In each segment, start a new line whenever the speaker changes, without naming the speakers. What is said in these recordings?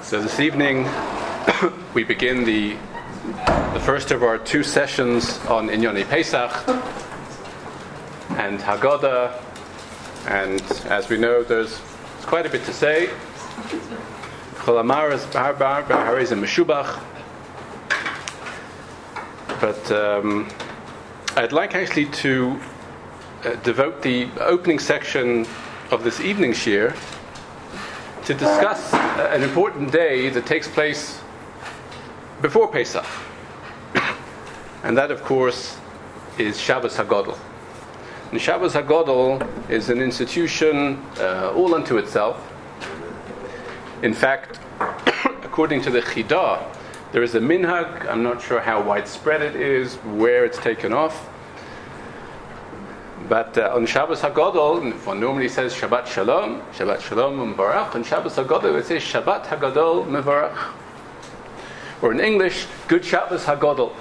So this evening we begin the first of our two sessions on Inyoni Pesach and Haggadah, and as we know there's quite a bit to say. But I'd like actually to devote the opening section of this evening's shir to discuss an important day that takes place before Pesach. And that, of course, is Shabbos HaGadol. And Shabbos HaGadol is an institution all unto itself. In fact, according to the Chidah, there is a minhag. I'm not sure how widespread it is, where it's taken off. But on Shabbos HaGadol, one normally says Shabbat Shalom Mevarach. On Shabbos HaGadol, it says Shabbat HaGadol Mevarach. Or in English, Good Shabbos HaGadol.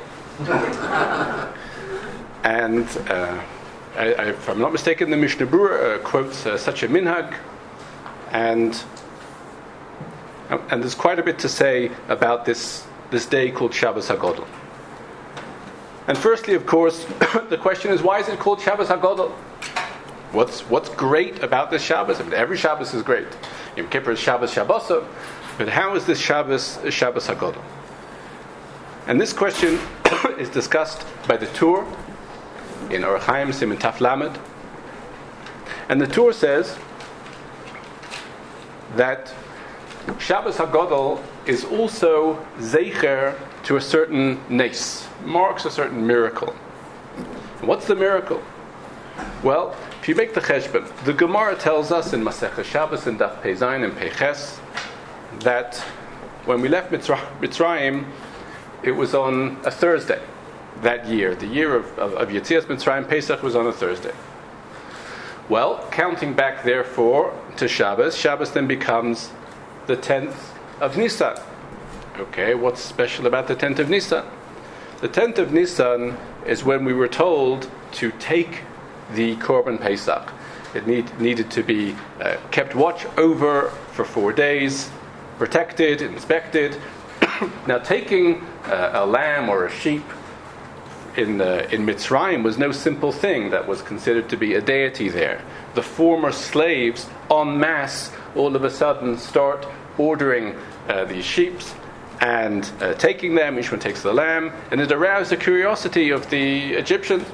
And if I'm not mistaken, the Mishnah Berurah quotes such a minhag. And there's quite a bit to say about this day called Shabbos HaGadol. And firstly, of course, the question is, why is it called Shabbos HaGadol? What's great about this Shabbos? I mean, every Shabbos is great. Yom Kippur is Shabbos Shabboso, but how is this Shabbos HaGadol? And this question is discussed by the Tur in Orach Chaim Siman Taf Lamed. And the Tur says that Shabbos HaGadol is also zeicher to a certain nes, marks a certain miracle. And what's the miracle? Well, if you make the cheshbon, the Gemara tells us in Masechah Shabbos in Daf Pei Zayin and Pei Ches that when we left Mitzrayim, it was on a Thursday that year. The year of Yetzias Mitzrayim, Pesach was on a Thursday. Well, counting back therefore to Shabbos, Shabbos then becomes the 10th of Nisan. Okay, what's special about the 10th of Nisan? The 10th of Nisan is when we were told to take the Korban Pesach. It needed to be kept watch over for 4 days, protected, inspected. Now, taking a lamb or a sheep in Mitzrayim was no simple thing. That was considered to be a deity there. The former slaves en masse all of a sudden start ordering these sheep and taking them. Each one takes the lamb, and it aroused the curiosity of the Egyptians.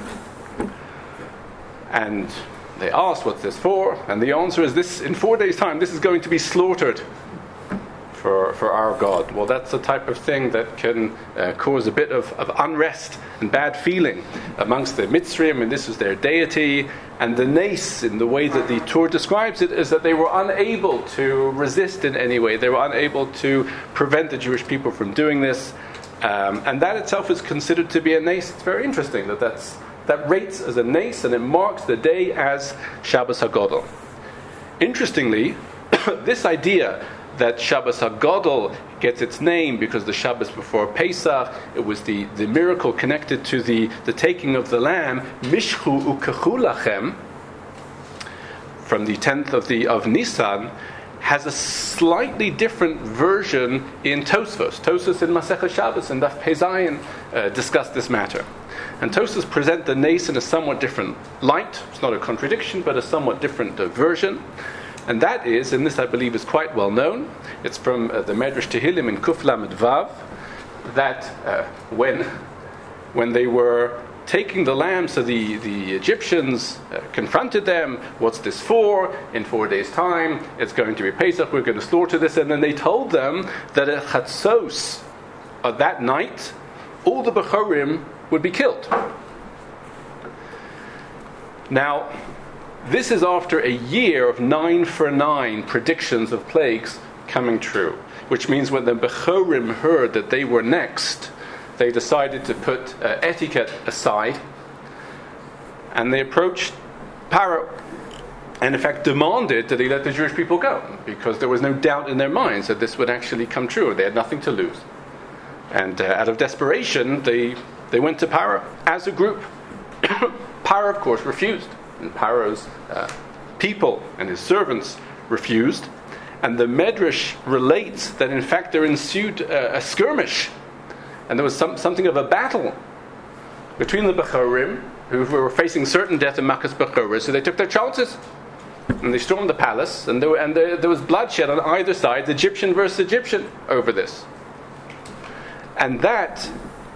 And they asked, what's this for? And the answer is, this, in 4 days' time, this is going to be slaughtered for our God. Well, that's the type of thing that can cause a bit of unrest and bad feeling amongst the Mitzrayim, and this was their deity. And the nes, in the way that the Torah describes it, is that they were unable to resist in any way. They were unable to prevent the Jewish people from doing this. And that itself is considered to be a nes. It's very interesting that rates as a nes, and it marks the day as Shabbos HaGadol. Interestingly, this idea that Shabbos HaGadol gets its name because the Shabbos before Pesach, it was the miracle connected to the taking of the lamb, Mishchu ukechu lachem, from the 10th of Nisan, has a slightly different version in Tosfos. Tosfos in Masechah Shabbos and Daf Pei Zayin discuss this matter. And Tosfos present the nes in a somewhat different light. It's not a contradiction, but a somewhat different version. And that is, and this I believe is quite well known, it's from the Medrash Tehillim in Kuf Lamed Vav, that when they were taking the lamb, so the Egyptians confronted them, what's this for? In 4 days' time, it's going to be Pesach, we're going to slaughter this. And then they told them that at Chatzos, that night, all the Bechorim would be killed. Now, this is after a year of 9 for 9 predictions of plagues coming true, which means when the Bechorim heard that they were next, they decided to put etiquette aside, and they approached Paro, and in fact demanded that he let the Jewish people go, because there was no doubt in their minds that this would actually come true. They had nothing to lose. And out of desperation, they went to Paro as a group. Paro, of course, refused. And Paro's people and his servants refused. And the Medrash relates that in fact there ensued a skirmish, and there was something of a battle between the Bechorim, who were facing certain death in Makkah's Bechorah, so they took their chances. And they stormed the palace, and there was bloodshed on either side, Egyptian versus Egyptian, over this. And that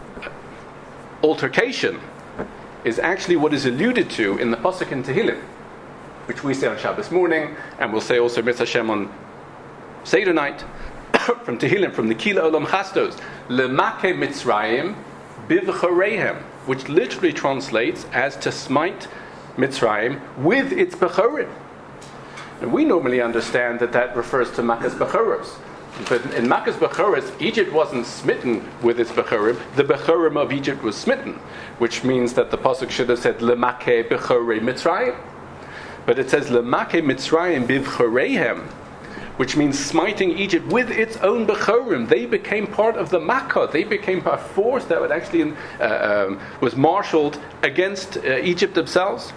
altercation is actually what is alluded to in the Pasuk in Tehillim, which we say on Shabbos morning, and we'll say also Mitzvah Hashem on Seder night, from Tehillim, from the Kila Olam Chastos, Lemake Mitzrayim Bivchoreihem, which literally translates as to smite Mitzrayim with its Bechorim. And we normally understand that refers to Makkah's Bechoros. But in Makkah's Bechoros, Egypt wasn't smitten with its Bechorim. The Bechorim of Egypt was smitten, which means that the Pasuk should have said Lemake Bechorei Mitzrayim. But it says Lemake Mitzrayim Bivchoreihem, which means smiting Egypt with its own Bechorim. They became part of the Makkah. They became a force that would actually was marshaled against Egypt themselves.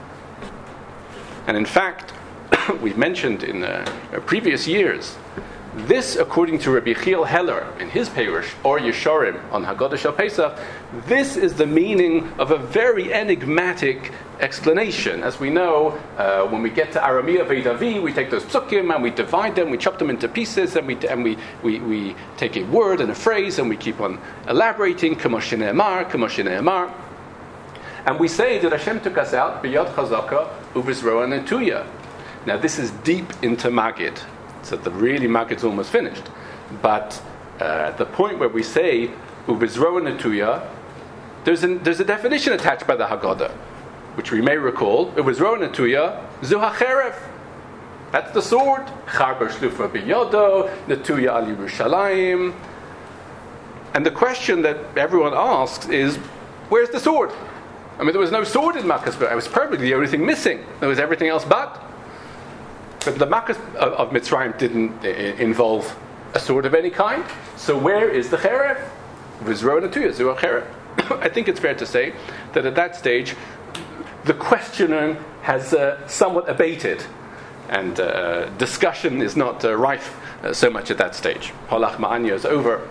And in fact, we've mentioned in previous years, this, according to Rabbi Chiel Heller in his Perush, or Yesharim, on Haggadah Shal Pesach, this is the meaning of a very enigmatic explanation. As we know, when we get to Aramia Veidavi, we take those psukim and we divide them, we chop them into pieces, and we take a word and a phrase and we keep on elaborating, Kamo shene'emar, Kamo shene'emar. And we say that Hashem took us out, B'yad Chazaka, Uvizroa Netuya. Now this is deep into Maggid, so the really Maggid's almost finished. But the point where we say Uvizroa Netuya, there's a definition attached by the Haggadah, which we may recall. Uvizroa Netuya, Zu HaCheref. That's the sword. Charba Shlufa B'yodo, Netuya Al Yerushalayim. And the question that everyone asks is, where's the sword? I mean, there was no sword in Makkah, but it was probably the only thing missing. There was everything else but. But the Makkah of Mitzrayim didn't involve a sword of any kind. So where is the Cheref? Vizro Netuya, Zu HaCheref. I think it's fair to say that at that stage, the questioning has somewhat abated, and discussion is not rife so much at that stage. Halach Ma'anya is over.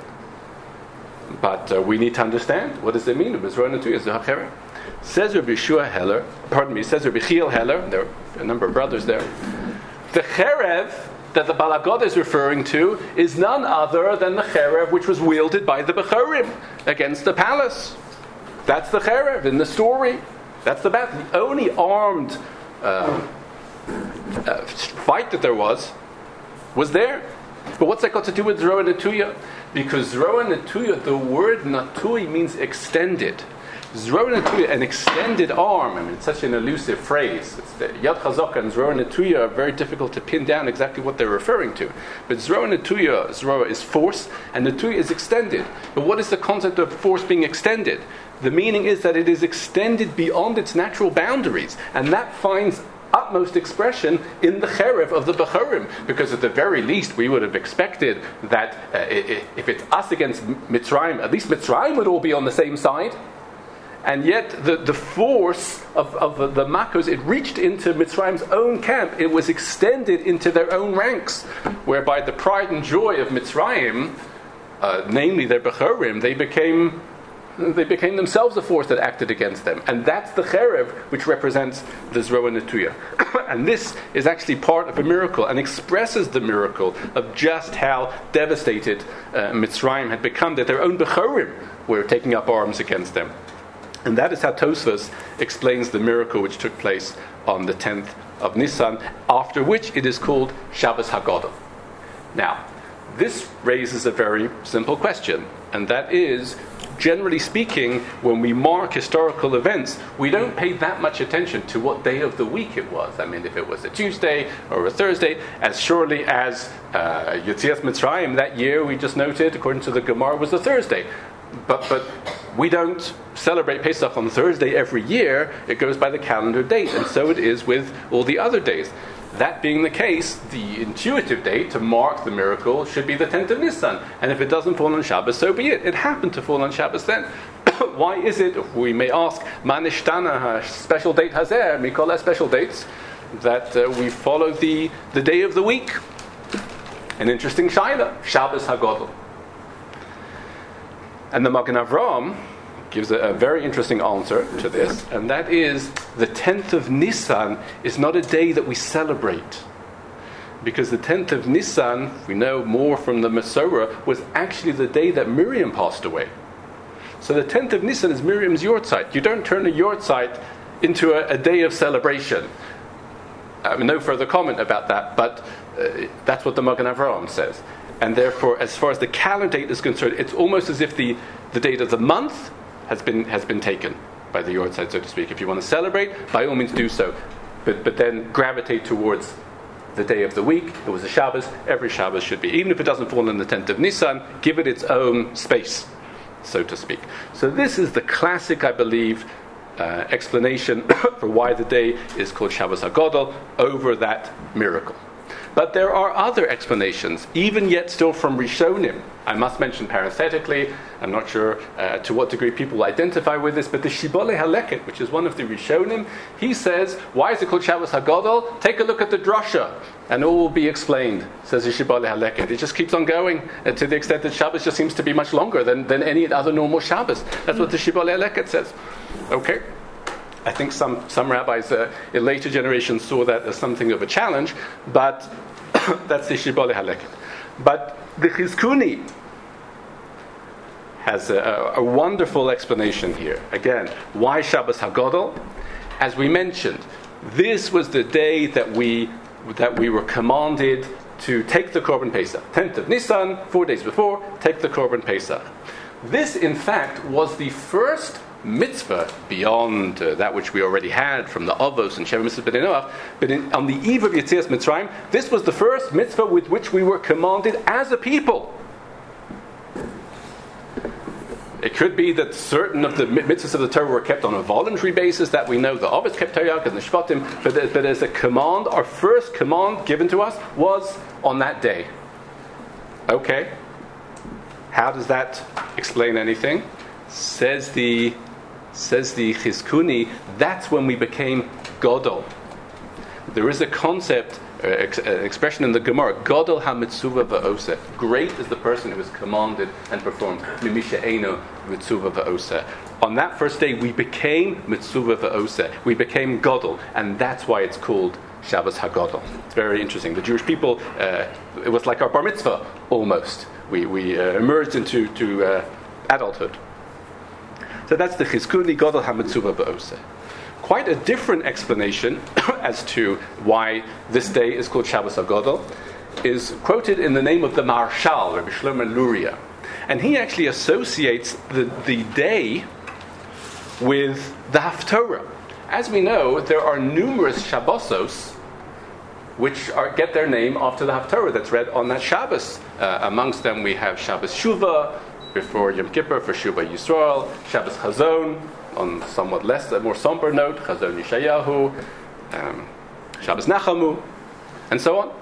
But we need to understand, what does it mean? Vizro Netuya, Zu HaCheref. Says Rabbi Chiel Heller, there are a number of brothers there, the Cherev that the Balagod is referring to is none other than the Cherev which was wielded by the Bechorim against the palace. That's the Cherev in the story. That's the battle. The only armed fight that there was there. But what's that got to do with Zroa Netuya? Because Zroa Netuya, the word Natui means extended. Zroa Netuya, an extended arm. I mean, it's such an elusive phrase. It's the Yad Chazaka and Zroa Netuya are very difficult to pin down exactly what they're referring to. But Zroa Netuya, Zroa is force, and Netuya is extended. But what is the concept of force being extended? The meaning is that it is extended beyond its natural boundaries, and that finds utmost expression in the Cherev of the Bechorim, because at the very least we would have expected that if it's us against Mitzrayim, at least Mitzrayim would all be on the same side. And yet the force of the Makkos, it reached into Mitzrayim's own camp. It was extended into their own ranks, whereby the pride and joy of Mitzrayim, namely their Bechorim, they became themselves a force that acted against them. And that's the Cherev which represents the Zroa Netuya. And this is actually part of a miracle and expresses the miracle of just how devastated Mitzrayim had become, that their own Bechorim were taking up arms against them. And that is how Tosfos explains the miracle which took place on the 10th of Nisan, after which it is called Shabbos Haggadah. Now, this raises a very simple question, and that is, generally speaking, when we mark historical events, we don't pay that much attention to what day of the week it was. I mean, if it was a Tuesday or a Thursday, as surely as Yetzias Mitzrayim that year, we just noted, according to the Gemara, was a Thursday. But we don't celebrate Pesach on Thursday every year. It goes by the calendar date, and so it is with all the other days. That being the case, the intuitive date to mark the miracle should be the 10th of Nisan. And if it doesn't fall on Shabbos, so be it. It happened to fall on Shabbos then. Why is it, we may ask, Manishtana, special date Hazer, Mikola special dates, that we follow the day of the week? An interesting shaila, Shabbos HaGadol. And the Magen Avraham gives a very interesting answer to this, and that is the 10th of Nisan is not a day that we celebrate. Because the 10th of Nisan, we know more from the Masorah, was actually the day that Miriam passed away. So the 10th of Nisan is Miriam's Yortzeit. You don't turn a Yortzeit into a day of celebration. No further comment about that, but that's what the Magen Avraham says. And therefore, as far as the calendar date is concerned, it's almost as if the date of the month has been taken by the Yortzeit, so to speak. If you want to celebrate, by all means do so. But then gravitate towards the day of the week. It was a Shabbos. Every Shabbos should be. Even if it doesn't fall on the 10th of Nisan, give it its own space, so to speak. So this is the classic, I believe, explanation for why the day is called Shabbos HaGadol over that miracle. But there are other explanations, even yet still from Rishonim. I must mention parenthetically, I'm not sure to what degree people identify with this, but the Shibbolei HaLeket, which is one of the Rishonim, he says, why is it called Shabbos HaGadol? Take a look at the drasha, and all will be explained, says the Shibbolei HaLeket. It just keeps on going, to the extent that Shabbos just seems to be much longer than any other normal Shabbos. That's what the Shibbolei HaLeket says. Okay. I think some rabbis in later generations saw that as something of a challenge, but that's the Shibbolei HaLeket. But the Chizkuni has a wonderful explanation here. Again, why Shabbos HaGadol? As we mentioned, this was the day that we were commanded to take the Korban Pesach. 10th of Nisan, 4 days before, take the Korban Pesach. This, in fact, was the first mitzvah beyond that which we already had from the Avos and Sheva Mitzvah B'nai Noach, but on the eve of Yetzias Mitzrayim, this was the first mitzvah with which we were commanded as a people. It could be that certain of the mitzvahs of the Torah were kept on a voluntary basis, that we know the Avos kept Taryag and the Shvatim, but as a command, our first command given to us was on that day. Okay. How does that explain anything? Says the Chizkuni, that's when we became Gadol. There is a concept, an expression in the Gemara, Gadol ha-mitzuva va'oseh. Great is the person who is commanded and performed. Mimisha eino mitzuva va'oseh. On that first day, we became mitzuva va'oseh. We became Gadol, and that's why it's called Shabbos HaGadol. It's very interesting. The Jewish people, it was like our bar mitzvah, almost. We emerged into adulthood. So that's the Chizkuni Gadol HaMitzuva B'oseh. Quite a different explanation as to why this day is called Shabbos HaGadol is quoted in the name of the Marshal, Rabbi Shlomo Luria. And he actually associates the day with the Haftorah. As we know, there are numerous Shabbosos which get their name after the Haftorah that's read on that Shabbos. Amongst them we have Shabbos Shuvah, before Yom Kippur for Shuvah Yisrael, Shabbos Chazon, on somewhat a more somber note, Chazon Yeshayahu, Shabbos Nachamu, and so on.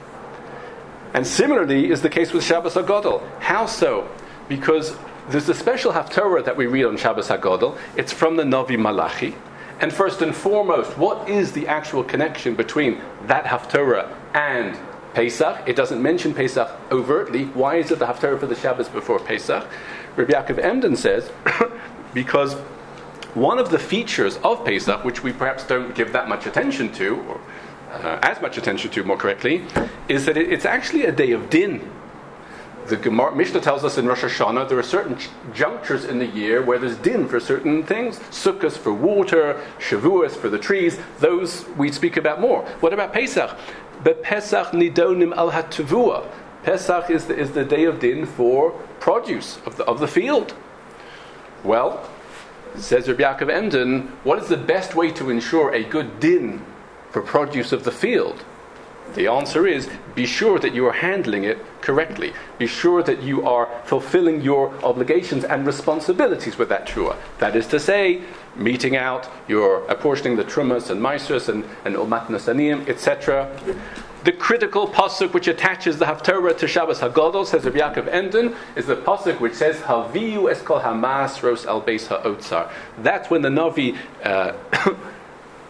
And similarly is the case with Shabbos HaGadol. How so? Because there's a special Haftorah that we read on Shabbos HaGadol. It's from the Navi Malachi. And first and foremost, what is the actual connection between that Haftorah and Pesach? It doesn't mention Pesach overtly. Why is it the Haftarah for the Shabbos before Pesach? Rabbi Yaakov Emden says, because one of the features of Pesach, which we perhaps don't give that much attention to, or as much attention to more correctly, is that it's actually a day of din. The Gemara Mishnah tells us in Rosh Hashanah there are certain junctures in the year where there's din for certain things. Sukkos for water, Shavuos for the trees. Those we speak about more. What about Pesach? But Pesach nidonim al hatavua. Pesach is the day of din for produce of the field. Well, says Rabbi Yaakov Emden, what is the best way to ensure a good din for produce of the field? The answer is, be sure that you are handling it correctly. Be sure that you are fulfilling your obligations and responsibilities with that trua. That is to say, meting out, you're apportioning the trumas and maasros and matnos aniyim, etc. The critical pasuk which attaches the Haftarah to Shabbos HaGadol, says Rabbi Yaakov Emden, is the pasuk which says, Haviyu es kol hamasros al beis ha'otzar. That's when the Navi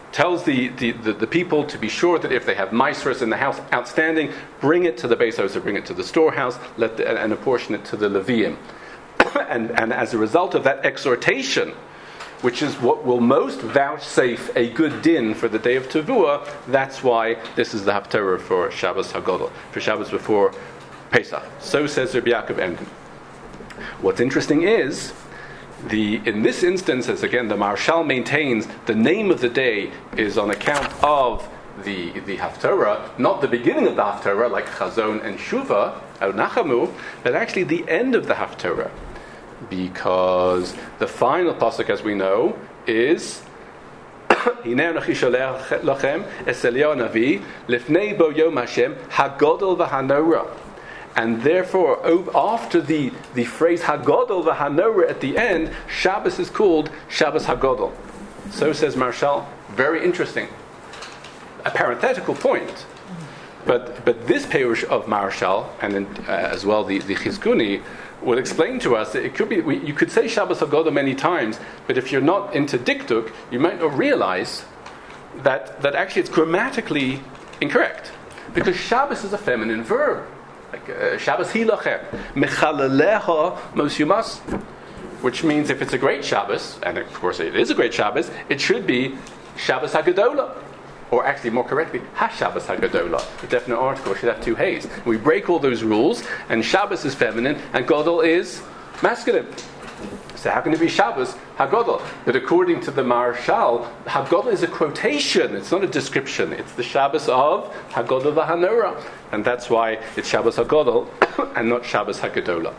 tells the people to be sure that if they have maasros in the house outstanding, bring it to the Beis Hosed, bring it to the storehouse, and apportion it to the Leviim. and as a result of that exhortation, which is what will most vouchsafe a good din for the day of Tevuah, that's why this is the Haftarah for Shabbos HaGadol, for Shabbos before Pesach. So says Rabbi Yaakov Emden. What's interesting is, in this instance, as again the Marshal maintains, the name of the day is on account of the Haftarah, not the beginning of the Haftarah, like Chazon and Shuvah, or Nachamu, but actually the end of the Haftarah. Because the final pasuk, as we know, is Hinei Anochi Sholech Lachem es Eliyahu Navi lifnei bo yom Hashem hagodol v'hanora. And therefore, after the phrase hagodol v'hanora at the end, Shabbos is called Shabbos Hagodol. So says Marshal. Very interesting. A parenthetical point. But this perush of Marshal, and then, as well the Chizkuni, will explain to us that it could be, you could say Shabbos HaGadol many times, but if you're not into dikduk, you might not realize that actually it's grammatically incorrect. Because Shabbos is a feminine verb. Like Shabbos hilachem, mechalelecha mos yumas, which means if it's a great Shabbos, and of course it is a great Shabbos, it should be Shabbos HaGadolah. Or actually, more correctly, HaShabbos HaGadolah. The definite article should have two hays. We break all those rules, and Shabbos is feminine, and Gadol is masculine. So how can it be Shabbos HaGadol? But according to the Marshal, HaGadol is a quotation. It's not a description. It's the Shabbos of HaGadol v'Hanora. And that's why it's Shabbos HaGadol and not Shabbos HaGadolah.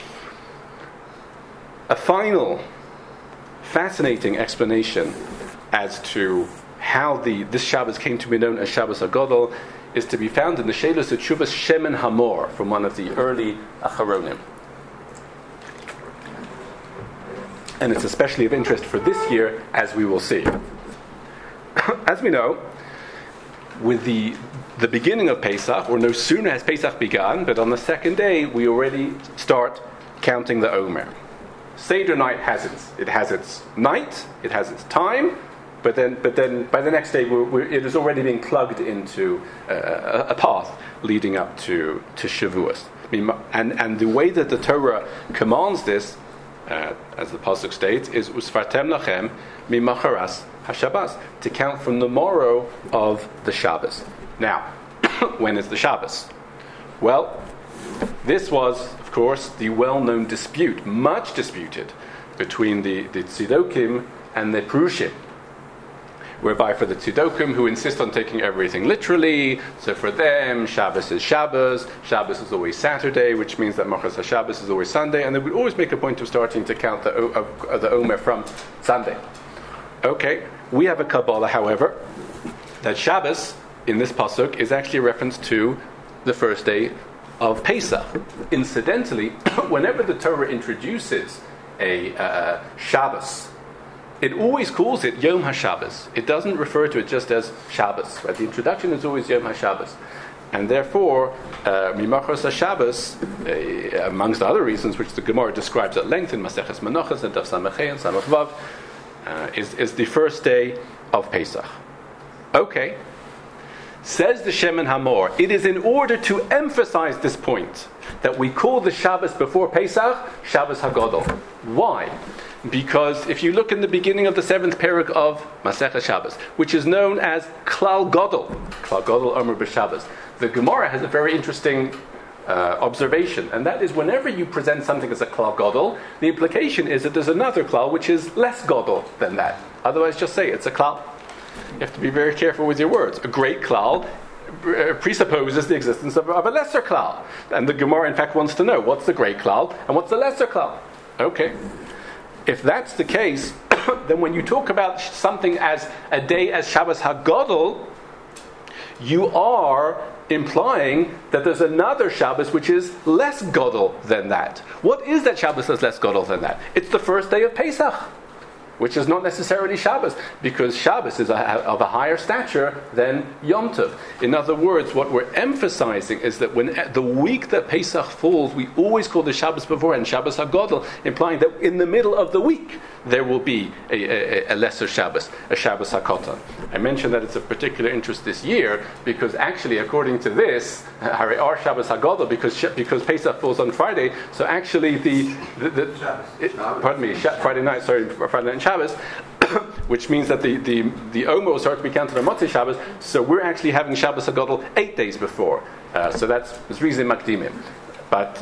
A final fascinating explanation as to how this Shabbos came to be known as Shabbos HaGadol is to be found in the Shelos Tshuvas Shemen Hamor from one of the early Acharonim. And it's especially of interest for this year, as we will see. As we know, with the beginning of Pesach, or no sooner has Pesach begun, but on the second day we already start counting the Omer. Seder night has its night, it has its time, but then by the next day it is already being plugged into a path leading up to Shavuos. And the way that the Torah commands this, as the pasuk states, is usfartem lachem mimacharas haShabbos, to count from the morrow of the Shabbos. Now, when is the Shabbos? Well, this was, of course, the well-known dispute, much disputed, between the Tzidokim and the Perushim. Whereby for the Tzidokim, who insist on taking everything literally, so for them, Shabbos is Shabbos is always Saturday, which means that Machas HaShabbos is always Sunday, and they would always make a point of starting to count the Omer from Sunday. Okay, we have a Kabbalah, however, that Shabbos, in this pasuk, is actually a reference to the first day of Pesach. Incidentally, whenever the Torah introduces a Shabbos, it always calls it Yom HaShabbos. It doesn't refer to it just as Shabbos. Right? The introduction is always Yom HaShabbos. And therefore, Mimachos HaShabbos, amongst other reasons, which the Gemara describes at length in Maseches Menachos and Daf Samachay and Samach Vav, is the first day of Pesach. Okay. Says the Shemen Hamor, it is in order to emphasize this point that we call the Shabbos before Pesach Shabbos HaGadol. Why? Because if you look in the beginning of the 7th parak of Masechah Shabbos, which is known as Klal Gadol Omer b'Shabbos, the Gemara has a very interesting observation, and that is whenever you present something as a Klal Gadol, the implication is that there's another Klal which is less Gadol than that. Otherwise, just say it's a Klal. You have to be very careful with your words. A great Klal presupposes the existence of a lesser Klal. And the Gemara, in fact, wants to know what's the great Klal and what's the lesser Klal. Okay. If that's the case, then when you talk about something as a day as Shabbos HaGadol, you are implying that there's another Shabbos which is less Gadol than that. What is that Shabbos that's less Gadol than that? It's the first day of Pesach. which is not necessarily Shabbos, because Shabbos is of a higher stature than Yom Tov. In other words, what we're emphasizing is that when the week that Pesach falls, we always call the Shabbos before and Shabbos HaGadol, implying that in the middle of the week there will be a lesser Shabbos, a Shabbos HaKatan. I mentioned that it's of particular interest this year because actually, according to this, our Shabbos HaGadol, because Pesach falls on Friday, so actually Friday night and Shabbos, which means that the Omer will start to be counted on Motzei Shabbos, so we're actually having Shabbos HaGadol 8 days before. So that's reason Makdimim. But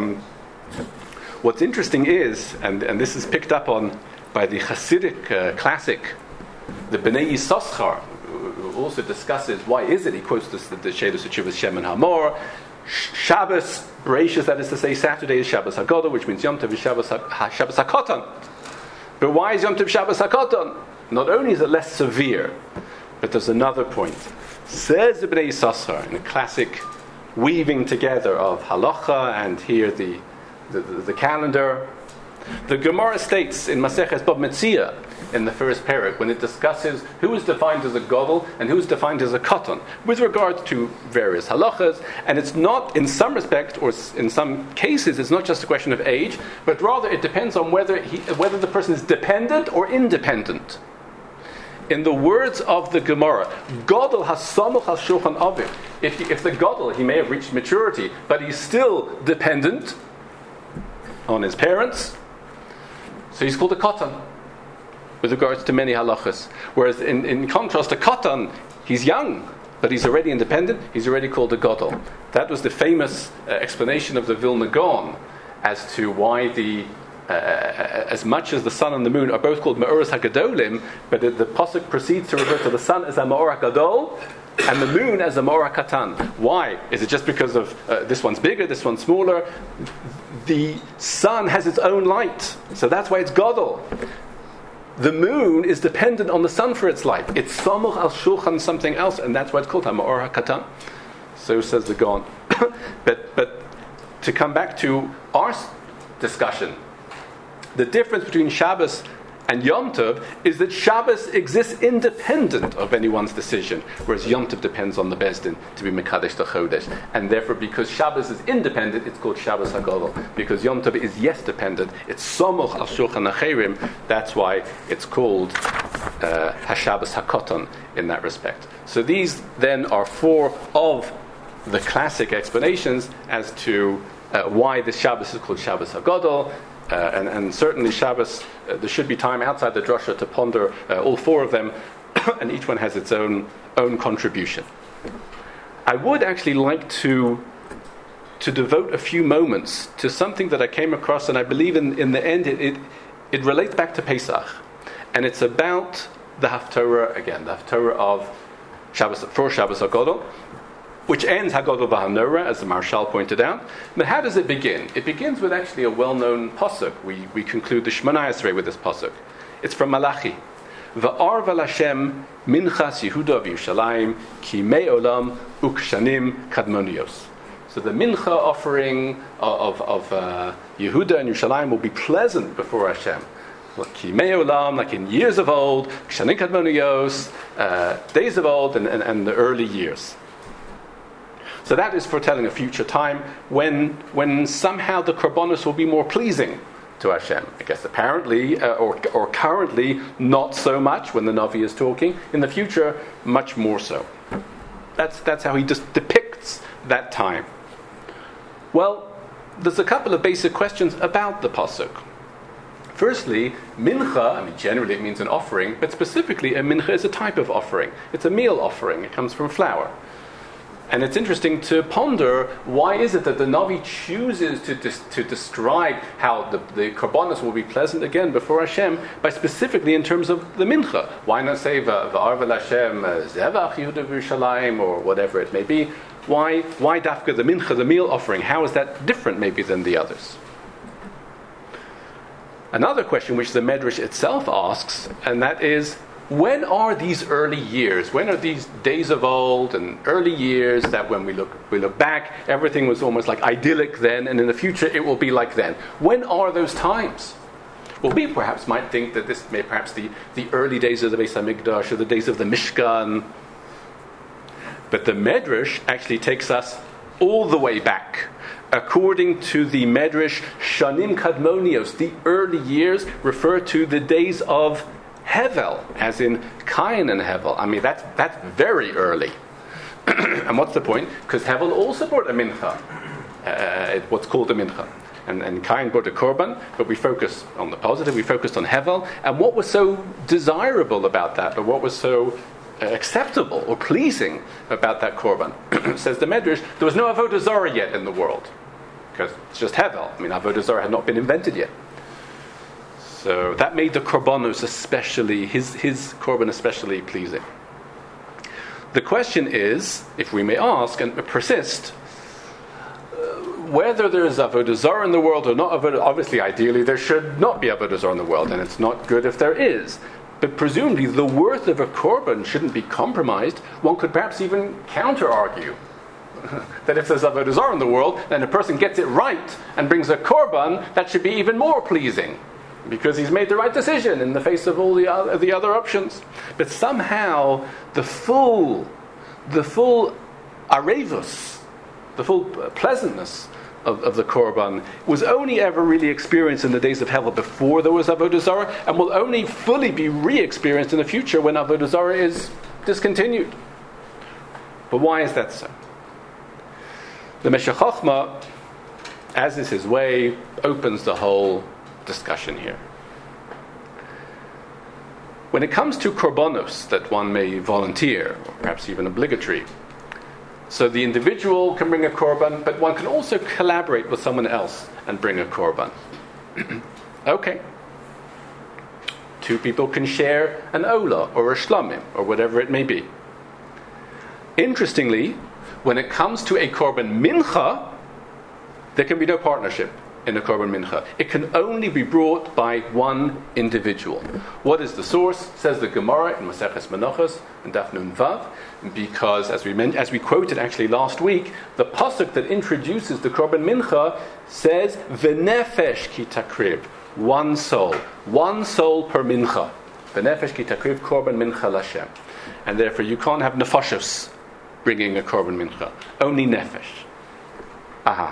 what's interesting is, and this is picked up on by the Hasidic classic, the Bnei Yissaschar, who also discusses why is it, he quotes the Sheilos Teshuvos Shem and Hamor, Shabbos, Bereishis, that is to say Saturday is Shabbos HaGadol, which means Yom Tov is Shabbos HaKatan. But why is Yom Tov Shabbos HaKatan? Not only is it less severe, but there's another point. Says the Bnei Yissaschar, in a classic weaving together of halacha and here the calendar. The Gemara states in Maseches Bava Metzia, in the first parak, when it discusses who is defined as a gadol and who is defined as a katan, with regard to various halachas, and it's not, in some respect, or in some cases, it's not just a question of age, but rather it depends on whether the person is dependent or independent. In the words of the Gemara, gadol hasamuch al shulchan aviv. If the gadol, he may have reached maturity, but he's still dependent on his parents, so he's called a katan, with regards to many halachas. Whereas in contrast, a katan, he's young, but he's already independent, he's already called a gadol. That was the famous explanation of the Vilna Gaon as to why as much as the sun and the moon are both called Ma'oros HaGadolim, but the pasuk proceeds to refer to the sun as a Ma'or HaGadol and the moon as a Ma'or HaKatan. Why? Is it just because of this one's bigger, this one's smaller? The sun has its own light, so that's why it's Gadol. The moon is dependent on the sun for its light. It's Samuch al Shulchan something else, and that's why it's called Ma'or HaKatan. So says the Gaon. But to come back to our discussion, the difference between Shabbos and Yom Tov is that Shabbos exists independent of anyone's decision, whereas Yom Tov depends on the Beis Din to be Mekadesh the Chodesh. And therefore, because Shabbos is independent, it's called Shabbos HaGadol. Because Yom Tov is yes dependent, it's Somoch al Shulchan Acherim, that's why it's called HaShabbos HaKatan in that respect. So these then are four of the classic explanations as to why this Shabbos is called Shabbos HaGadol. And certainly Shabbos, there should be time outside the drasha to ponder all four of them, and each one has its own contribution. I would actually like to devote a few moments to something that I came across, and I believe in the end it relates back to Pesach, and it's about the Haftorah again, the Haftorah of Shabbos, for Shabbos HaGadol, which ends Hagadol v'Hanorah, as the Marshal pointed out. But how does it begin? It begins with actually a well-known pasuk. We conclude the Shemona Esrei with this pasuk. It's from Malachi. Va'ar v'Lashem minchas Yehuda v'Yushalayim ki mei olam ukshanim kadmonios. So the mincha offering of Yehuda and Yerushalayim will be pleasant before Hashem. Ki mei olam, like in years of old, kshanim kadmonios, days of old, and the early years. So that is foretelling a future time when somehow the korbanos will be more pleasing to Hashem. I guess apparently, or currently, not so much when the Navi is talking. In the future, much more so. That's how he just depicts that time. Well, there's a couple of basic questions about the pasuk. Firstly, mincha, generally it means an offering, but specifically a mincha is a type of offering. It's a meal offering. It comes from flour. And it's interesting to ponder, why is it that the Navi chooses to describe how the korbanos will be pleasant again before Hashem by specifically in terms of the mincha? Why not say v'ar v'Lashem zevach Yehuda v'Yerushalayim, or whatever it may be? Why dafka the mincha, the meal offering? How is that different maybe than the others? Another question which the Medrash itself asks, and that is, when are these early years? When are these days of old and early years that when we look back, everything was almost like idyllic then, and in the future it will be like then? When are those times? Well, we perhaps might think that this may perhaps the early days of the Beis HaMikdash or the days of the Mishkan. But the Medrash actually takes us all the way back. According to the Medrash, Shanim Kadmonios, the early years, refer to the days of Hevel, as in Cain and Hevel. I mean, that's very early. And what's the point? Because Hevel also brought a mincha, what's called a mincha. And Cain brought a korban, but we focus on the positive, we focused on Hevel. And what was so desirable about that, or what was so acceptable or pleasing about that korban? Says the Medrash, there was no Avodah Zarah yet in the world, because it's just Hevel. I mean, Avodah Zarah had not been invented yet. So that made the korbanos especially, his korban especially pleasing. The question is, if we may ask and persist, whether there is Avodah Zarah in the world or not. Obviously, ideally, there should not be Avodah Zarah in the world, and it's not good if there is. But presumably, the worth of a korban shouldn't be compromised. One could perhaps even counter-argue that if there's Avodah Zarah in the world, then a person gets it right and brings a korban, that should be even more pleasing, because he's made the right decision in the face of all the other options. But somehow, the full arevus, the full pleasantness of the korban was only ever really experienced in the days of Hevel before there was Avodah Zarah, and will only fully be re-experienced in the future when Avodah Zarah is discontinued. But why is that so? The Meshech Chochmah, as is his way, opens the whole discussion here. When it comes to korbanos that one may volunteer, or perhaps even obligatory, so the individual can bring a korban, but one can also collaborate with someone else and bring a korban. Okay. Two people can share an olah or a shlamim or whatever it may be. Interestingly, when it comes to a korban mincha, there can be no partnership in a korban mincha. It can only be brought by one individual. What is the source? Says the Gemara in Maseches Menachos and Daf Nun Vav, because as we quoted actually last week, the pasuk that introduces the korban mincha says v'nefesh ki takriv, one soul per mincha. V'nefesh ki takriv korban mincha l'Hashem, and therefore you can't have nefashos bringing a korban mincha, only nefesh. Aha.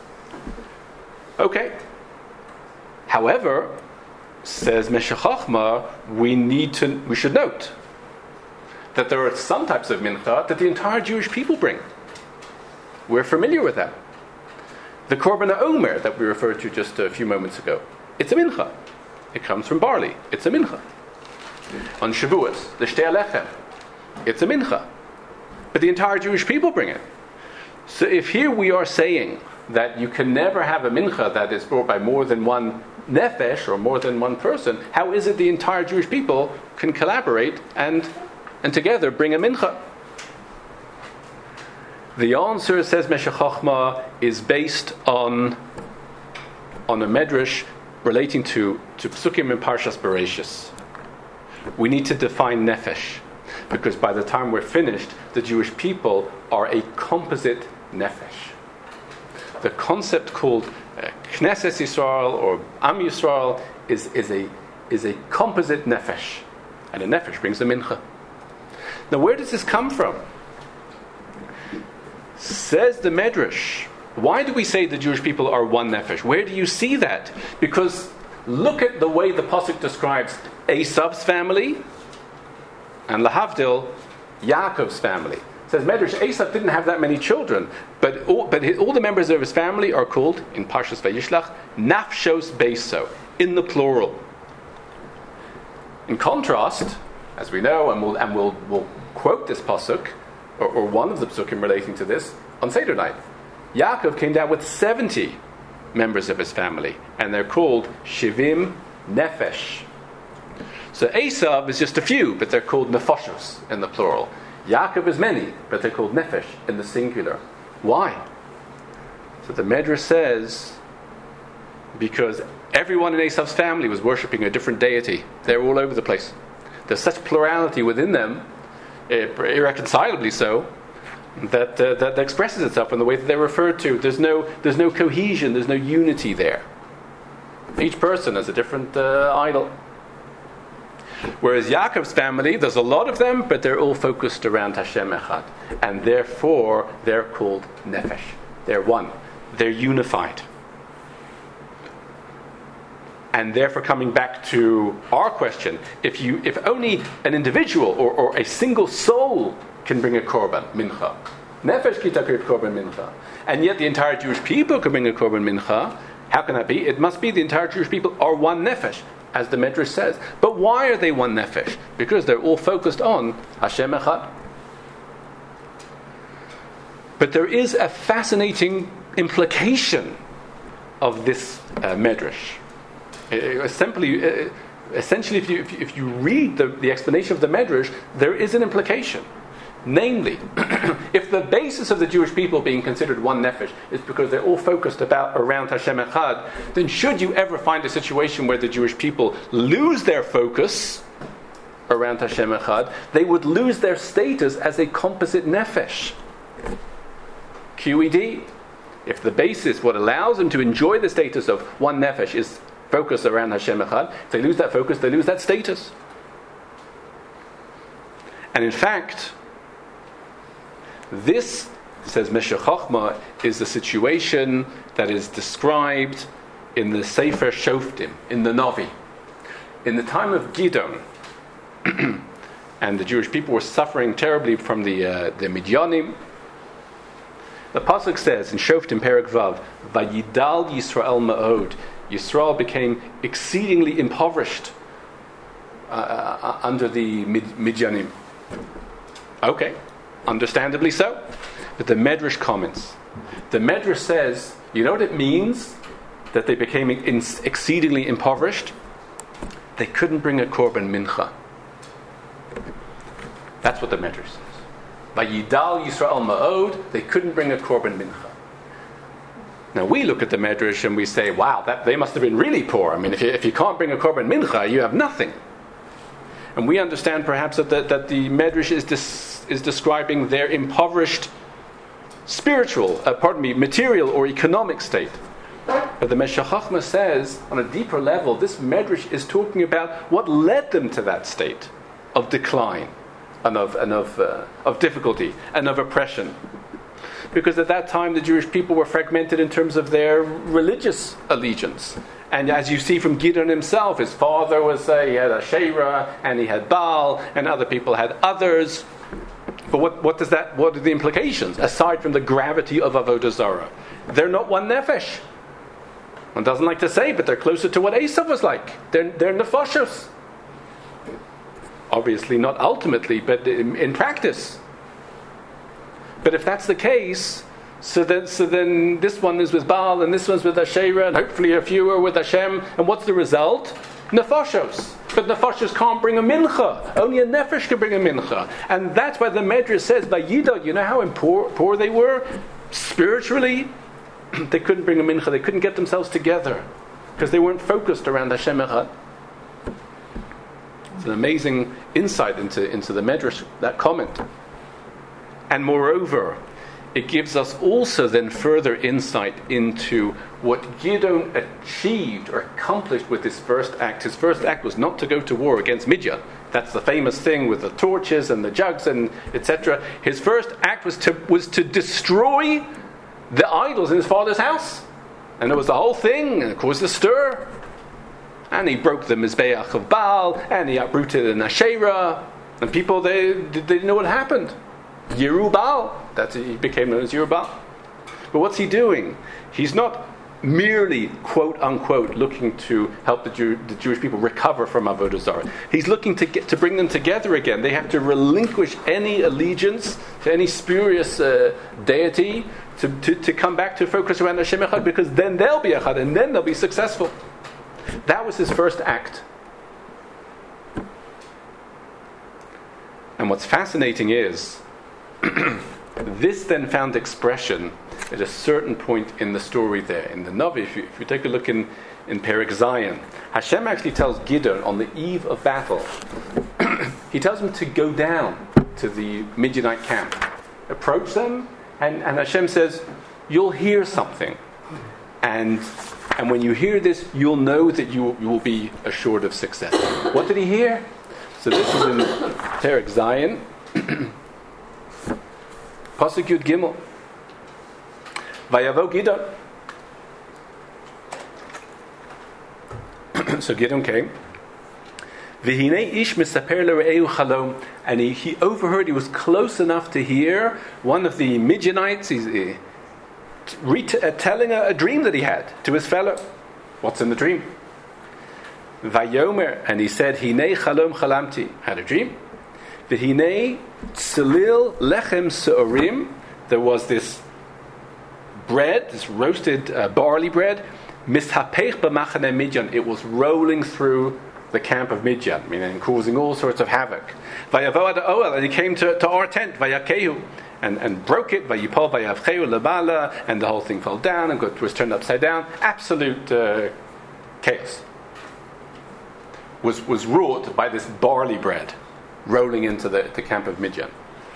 Okay. However, says Meshech Chochmah, we should note that there are some types of mincha that the entire Jewish people bring. We're familiar with that. The korban omer that we referred to just a few moments ago, it's a mincha. It comes from barley. It's a mincha. On Shavuos, the shtei alechem, it's a mincha. But the entire Jewish people bring it. So if here we are saying that you can never have a mincha that is brought by more than one nefesh or more than one person, how is it the entire Jewish people can collaborate and together bring a mincha? The answer, says Meshech Chochmah, is based on a medrash relating to psukim in Parshas Bereishis. We need to define nefesh, because by the time we're finished, the Jewish people are a composite nefesh. The concept called Knesset Yisrael or Am Yisrael is a composite nefesh, and a nefesh brings a mincha. Now, where does this come from? Says the Medrash, why do we say the Jewish people are one nefesh? Where do you see that? Because look at the way the pasuk describes Esav's family and lahavdil, Yaakov's family. Says Medrash, Esav didn't have that many children, but all the members of his family are called, in Parshas Vayishlach, Nafshos Beiso, in the plural. In contrast, as we know, and we'll quote this pasuk, or one of the psukim relating to this, on Seder night. Yaakov came down with 70 members of his family, and they're called Shivim Nefesh. So Esav is just a few, but they're called Nefashos in the plural. Yaakov is many, but they're called Nefesh in the singular. Why? So the Medrash says, because everyone in Esav's family was worshipping a different deity. They're all over the place. There's such plurality within them, irreconcilably so, that expresses itself in the way that they're referred to. There's no cohesion, there's no unity there. Each person has a different idol. Whereas Yaakov's family, there's a lot of them, but they're all focused around Hashem Echad. And therefore, they're called Nefesh. They're one. They're unified. And therefore, coming back to our question, if only an individual or a single soul can bring a korban mincha, nefesh ki takriv korban mincha, and yet the entire Jewish people can bring a korban mincha, how can that be? It must be the entire Jewish people are one nefesh, as the Medrash says. But why are they one nefesh? Because they're all focused on Hashem Echad. But there is a fascinating implication of this Medrash. Essentially, if you read the explanation of the Medrash, there is an implication. Namely, if the basis of the Jewish people being considered one nefesh is because they're all focused around Hashem Echad, then should you ever find a situation where the Jewish people lose their focus around Hashem Echad, they would lose their status as a composite nefesh. QED. If the basis, what allows them to enjoy the status of one nefesh, is focus around Hashem Echad, if they lose that focus, they lose that status. And in fact, this, says Meshech Chochmah, is the situation that is described in the Sefer Shoftim, in the Navi. In the time of Gidon, and the Jewish people were suffering terribly from the Midyanim, the Pasuk says in Shoftim Perek Vav, Vayidal Yisrael Ma'od, Yisrael became exceedingly impoverished under the Midyanim. Okay, understandably so. But the Medrash comments. The Medrash says, you know what it means that they became exceedingly impoverished? They couldn't bring a korban mincha. That's what the Medrash says. By Yidal Yisrael Ma'od, they couldn't bring a korban mincha. Now we look at the Medrash and we say, wow, they must have been really poor. I mean, if you can't bring a korban mincha, you have nothing. And we understand perhaps that the Medrash is describing their impoverished material or economic state. But the Meshech Chochmah says, on a deeper level, this Medrash is talking about what led them to that state of decline and of difficulty and of oppression. Because at that time the Jewish people were fragmented in terms of their religious allegiance. And as you see from Gideon himself, his father he had Asherah, and he had Baal, and other people had others. But what are the implications, aside from the gravity of Avodah Zarah? They're not one nefesh. One doesn't like to say, but they're closer to what Esav was like. They're nefashos. Obviously not ultimately, but in practice. But if that's the case, so then this one is with Baal and this one's with Asherah, and hopefully a few are with Hashem. And what's the result? Nefashos. But nefashos can't bring a mincha. Only a nefesh can bring a mincha. And that's why the Medrash says, by Yidah, you know how poor they were? Spiritually, they couldn't bring a mincha. They couldn't get themselves together because they weren't focused around Hashem Echad. It's an amazing insight into the Medrash, that comment. And moreover, it gives us also then further insight into what Gideon achieved or accomplished with his first act. His first act was not to go to war against Midian. That's the famous thing with the torches and the jugs and etc. His first act was to destroy the idols in his father's house. And it was the whole thing, and it caused a stir. And he broke the Mizbeach of Baal, and he uprooted an Asherah. And people, they didn't know what happened. Yerubal, he became known as Yerubal. But what's he doing? He's not merely, quote unquote, looking to help the Jewish people recover from Avodah Zarah. He's looking to bring them together again. They have to relinquish any allegiance to any spurious deity to come back to focus around Hashem Echad, because then they'll be Echad and then they'll be successful. That was his first act. And what's fascinating is this then found expression at a certain point in the story there. In the Navi, if you take a look in Perek Zion, Hashem actually tells Gideon on the eve of battle, he tells him to go down to the Midianite camp, approach them, and Hashem says, you'll hear something. And And when you hear this, you'll know that you will be assured of success. What did he hear? So this is in Perek Zayin, Pasuk Yud Gimel. Vayavo Gidon. So Gidon came. V'hinei ish misaper le're'eu chalom, and he overheard. He was close enough to hear one of the Midianites. He's telling a dream that he had to his fellow. What's in the dream? Vayomer, and he said, Hinei chalom chalamti. Had a dream. V'hinei tzelil lechem se'orim. There was this bread, this roasted barley bread. Mishapech b'machane Midian. It was rolling through the camp of Midian, meaning causing all sorts of havoc. Vayavo ad oel, and he came to our tent. Vayakehu. And broke it, vayipol vayavcheu lebala, and the whole thing fell down and was turned upside down. Absolute chaos was wrought by this barley bread rolling into the camp of Midian.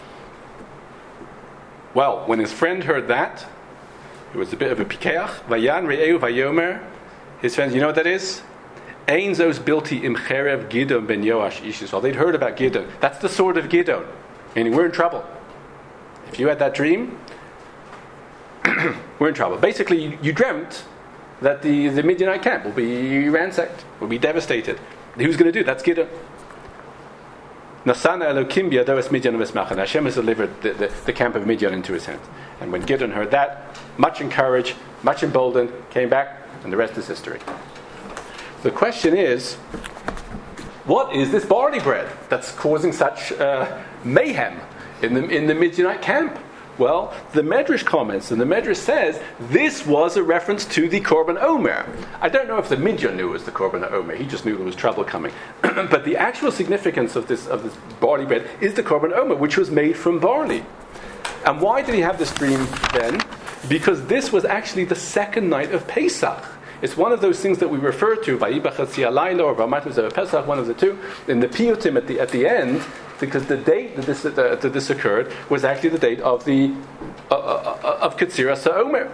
Well, when his friend heard that, it was a bit of a pikeach. Vayan re'eu vayomer. His friends, you know what that is? Ein zos bilti im cherev Gidon ben Yoash ish Yisrael. They'd heard about Gidon. That's the sword of Gidon. Meaning we're in trouble. If you had that dream, we're in trouble. Basically, you dreamt that the Midianite camp will be ransacked, will be devastated. Who's going to do it? That's Gidon. Nasana Elokim biadoes Midian v'esmachan. Hashem has delivered the camp of Midian into his hands. And when Gidon heard that, much encouraged, much emboldened, came back, and the rest is history. The question is, what is this barley bread that's causing such mayhem in the Midianite camp? Well, the Medrash comments, and the Medrash says this was a reference to the Korban Omer. I don't know if the Midian knew it was the Korban Omer. He just knew there was trouble coming. But the actual significance of this barley bread is the Korban Omer, which was made from barley. And why did he have this dream then? Because this was actually the second night of Pesach. It's one of those things that we refer to, Vayibach Chatzi Halayla or V'amartem Zeh Pesach, one of the two, in the Piyutim at the end, because the date that this occurred was actually the date of the of Ketziras HaOmer.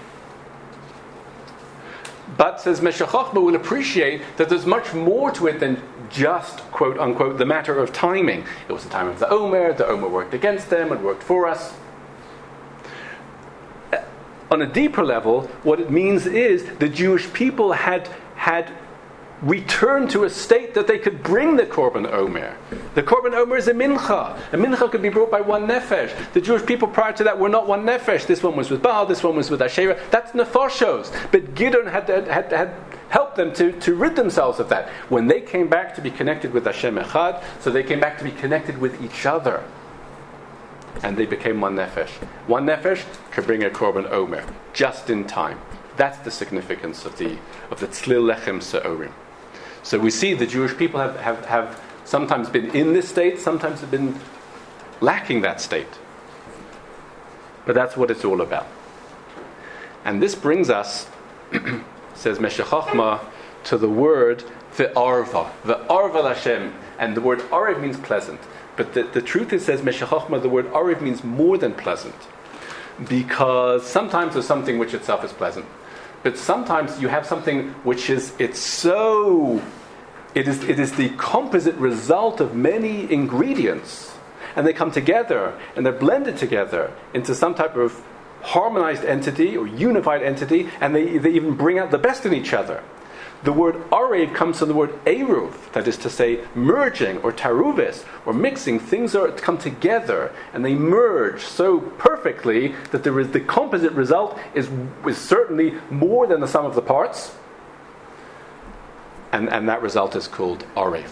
But, says Meshech Chochmah, will appreciate that there's much more to it than just, quote unquote, the matter of timing. It was the time of the Omer worked against them and worked for us. On a deeper level, what it means is the Jewish people had returned to a state that they could bring the Korban Omer. The Korban Omer is a mincha. A mincha could be brought by one nefesh. The Jewish people prior to that were not one nefesh. This one was with Baal, this one was with Asherah. That's nefoshos. But Gidon had helped them to rid themselves of that. When they came back to be connected with Hashem Echad, so they came back to be connected with each other. And they became one nefesh. One nefesh could bring a Korban Omer just in time. That's the significance of the Tzlil Lechem Se'orim. So we see the Jewish people have sometimes been in this state, sometimes have been lacking that state. But that's what it's all about. And this brings us, says Meshech Chochmah, to the word Ve'arva. Ve'arva Lashem. And the word Ariv means pleasant. But the truth is, says Meshech Chochmah, the word Ariv means more than pleasant. Because sometimes there's something which itself is pleasant. But sometimes you have something which is it is the composite result of many ingredients, and they come together and they're blended together into some type of harmonized entity or unified entity, and they even bring out the best in each other. The word arev comes from the word eruv, that is to say merging or taruvis or mixing. Things come together and they merge so perfectly that the composite result is certainly more than the sum of the parts, and that result is called arev.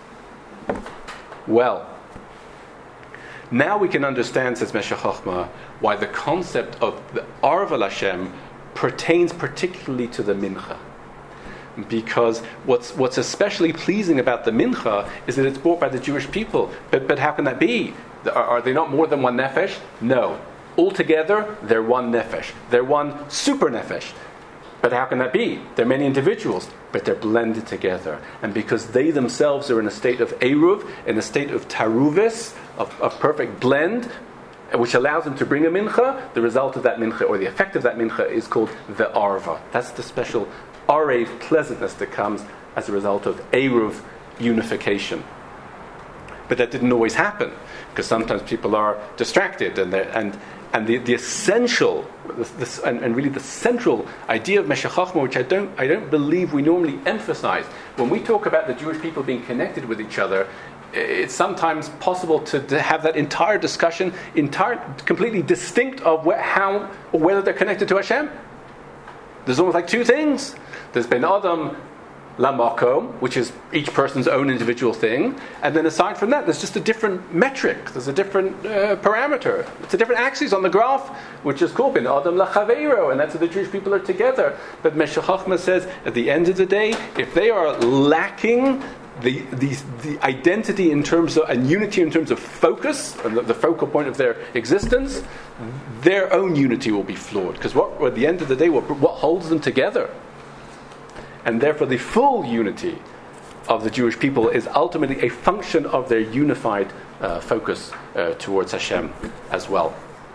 Well, now we can understand, says Meshech Chochmah, why the concept of the Arva Hashem pertains particularly to the mincha. Because what's especially pleasing about the mincha is that it's brought by the Jewish people. But how can that be? Are they not more than one nefesh? No. Altogether, they're one nefesh. They're one super nefesh. But how can that be? They're many individuals, but they're blended together. And because they themselves are in a state of eruv, in a state of taruvis, of perfect blend, which allows them to bring a mincha. The result of that mincha, or the effect of that mincha, is called the arva. That's the special arev pleasantness that comes as a result of eruv unification. But that didn't always happen, because sometimes people are distracted, and the essential, and really the central idea of Meshech Chochmah, which I don't believe we normally emphasize when we talk about the Jewish people being connected with each other. It's sometimes possible to have that entire discussion completely distinct of how or whether they're connected to Hashem. There's almost like two things. There's Ben Adam Lamakom, which is each person's own individual thing, and then aside from that, there's just a different metric. There's a different parameter. It's a different axis on the graph, which is called Ben Adam Lachaveiro, and that's how the Jewish people are together. But Meshech Chochmah says, at the end of the day, if they are lacking the identity in terms of, and unity in terms of focus, and the focal point of their existence, their own unity will be flawed. Because at the end of the day, what holds them together? And therefore the full unity of the Jewish people is ultimately a function of their unified focus towards Hashem as well.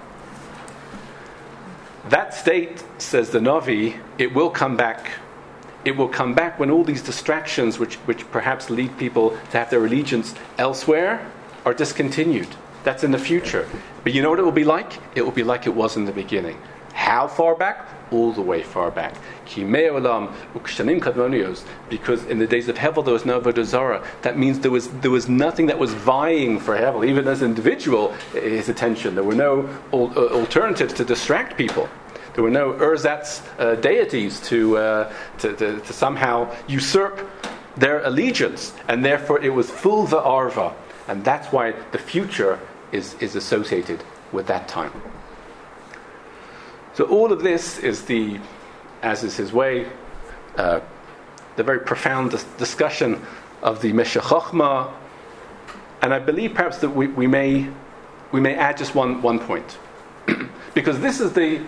That state, says the Navi, it will come back. It will come back when all these distractions, which perhaps lead people to have their allegiance elsewhere, are discontinued. That's in the future. But you know what it will be like? It will be like it was in the beginning. How far back? All the way far back. Because in the days of Hevel there was no Avodah Zarah. That means there was nothing that was vying for Hevel, even as an individual, his attention. There were no alternatives to distract people. There were no ersatz deities to somehow usurp their allegiance, and therefore it was full va'arva, and that's why the future is associated with that time. So all of this is as is his way, the very profound discussion of the Meshech Chochmah, and I believe perhaps that we may add just one point, because this is the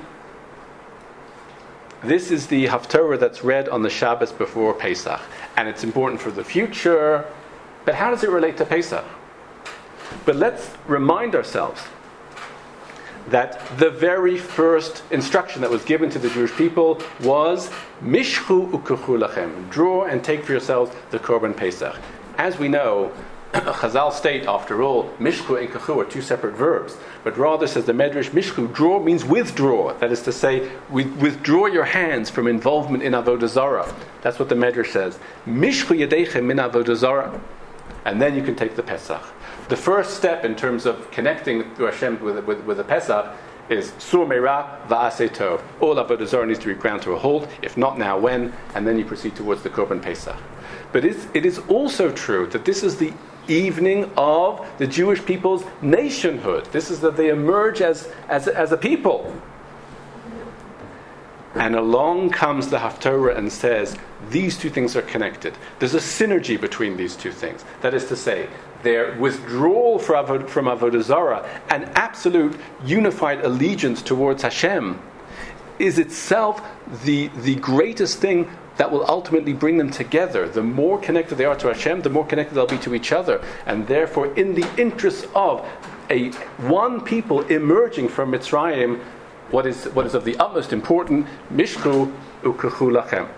Haftorah that's read on the Shabbos before Pesach, and it's important for the future. But how does it relate to Pesach? But let's remind ourselves that the very first instruction that was given to the Jewish people was Mishchu u'kuchu lachem, draw and take for yourselves the Korban Pesach. As we know, Chazal state, after all, Mishchu and Kuchu are two separate verbs, but rather, says the Medrash, Mishchu, draw means withdraw. That is to say, withdraw your hands from involvement in Avodah Zarah. That's what the Medrash says. Mishchu yadeichem min Avodah Zarah, and then you can take the Pesach. The first step in terms of connecting to Hashem with the Pesach is Sur Meira Va'aseh Tov. All Avodah Zarah needs to be ground to a halt. If not now, when? And then you proceed towards the Korban Pesach. But it is also true that this is the evening of the Jewish people's nationhood. This is that they emerge as a people. And along comes the Haftorah and says, these two things are connected. There's a synergy between these two things. That is to say, their withdrawal from Avodah Zarah, an absolute unified allegiance towards Hashem, is itself the greatest thing that will ultimately bring them together. The more connected they are to Hashem, the more connected they'll be to each other. And therefore, in the interest of one people emerging from Mitzrayim, what is of the utmost important, Mishchu u'kuchu lachem.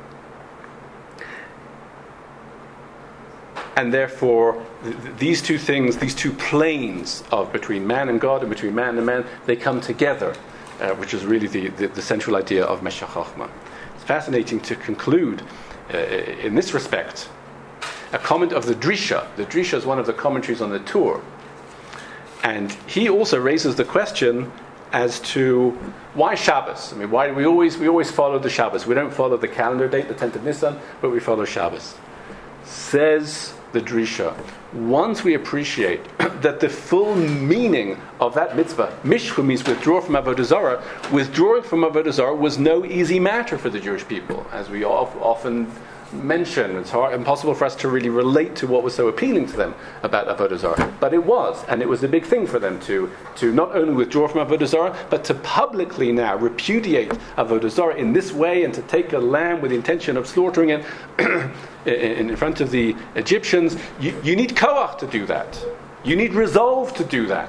And therefore, these two things, these two planes of between man and God and between man and man, they come together, which is really the central idea of Meshech Chochmah. It's fascinating to conclude in this respect a comment of the Drisha. The Drisha is one of the commentaries on the Torah, and he also raises the question as to why Shabbos. I mean, why do we always follow the Shabbos? We don't follow the calendar date, the 10th of Nisan, but we follow Shabbos. Says the Drisha, once we appreciate that the full meaning of that mitzvah, Mishchu means withdraw from Avodah Zarah, withdrawing from Avodah Zarah was no easy matter for the Jewish people. As we often mention, it's impossible for us to really relate to what was so appealing to them about Avodah Zarah. But it was, and it was a big thing for them to not only withdraw from Avodah Zarah, but to publicly now repudiate Avodah Zarah in this way, and to take a lamb with the intention of slaughtering it in front of the Egyptians. You need koach to do that. You need resolve to do that.